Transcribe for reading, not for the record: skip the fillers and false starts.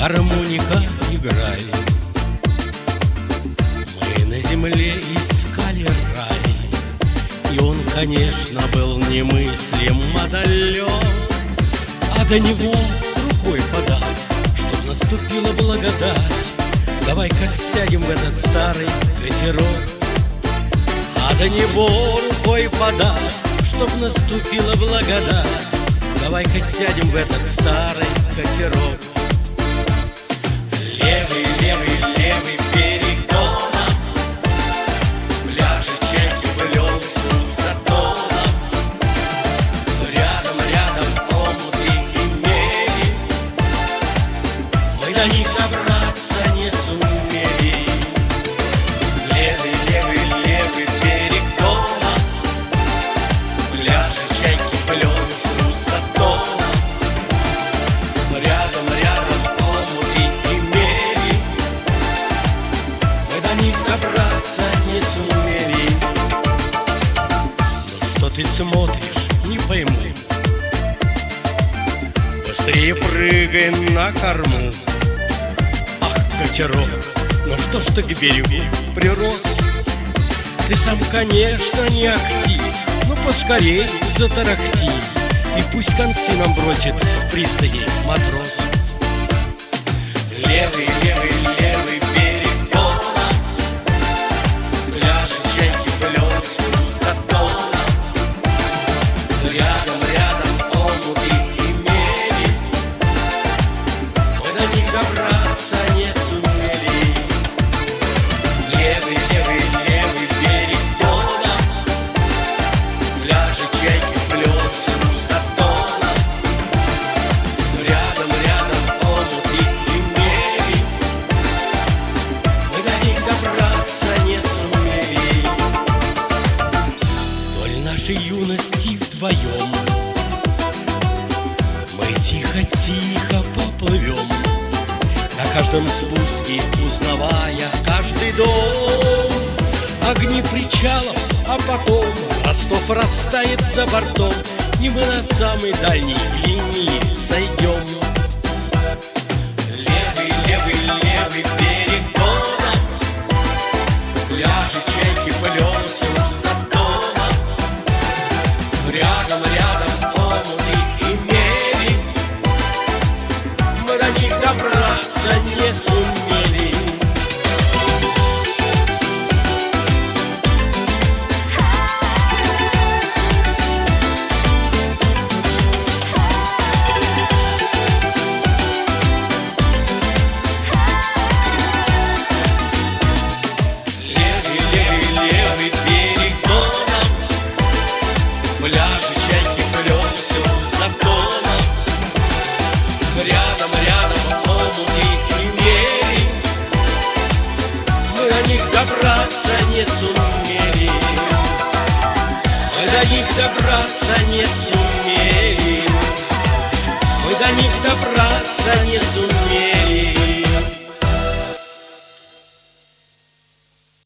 гармоника играет. Мы на земле искали рай, и он, конечно, был немыслимо далек. А до него рукой подать, чтоб наступила благодать. Давай-ка сядем в этот старый катерок. А до него рукой подать, чтоб наступила благодать. Давай-ка сядем в этот старый катерок. Левый, левый, левый берег Дона, пляжи, чайки, плесну за тоном. Рядом, рядом омуты и мели, мы до них добраться не сумели. Левый, левый, левый берег Дона, пляжи, чайки, плесну за тоном. Рядом, рядом омуты и мели, мы до них добраться не сумели. Ну что ты смотришь, не пойму, быстрее прыгай на корму. Ах, катерок, ну что ж ты к берегу прирос? Ты сам, конечно, не ахти, ну поскорей затарахти, и пусть концы нам бросит в пристани матрос. Левый, левый, левый берег Дона, пляжи, чайки, плесну за тоном. Рядом, рядом омуты и мели, мы до них добраться не сумели. Левый, левый, левый берег Дона, пляжи, чайки, плесну за тоном. Рядом, рядом омуты и мели, мы до них добраться не сумели. Вдоль нашей юности вдвоем мы тихо-тихо поплывем, на каждом спуске узнавая каждый дом. Огни причалов, а потом Ростов растает за бортом, и мы на самой дальней линии сойдем. Левый, левый, левый берег Дона, пляжи, чайки, плесну за тоном. Рядом, рядом омуты и мели, мы до них добраться не сумели. Левый, левый, левый берег Дона, пляжи, чайки, плесну за тоном. Рядом, рядом омуты и мели, мы до них добраться не сумели. Мы до них добраться не сумели. Мы до них добраться не сумели.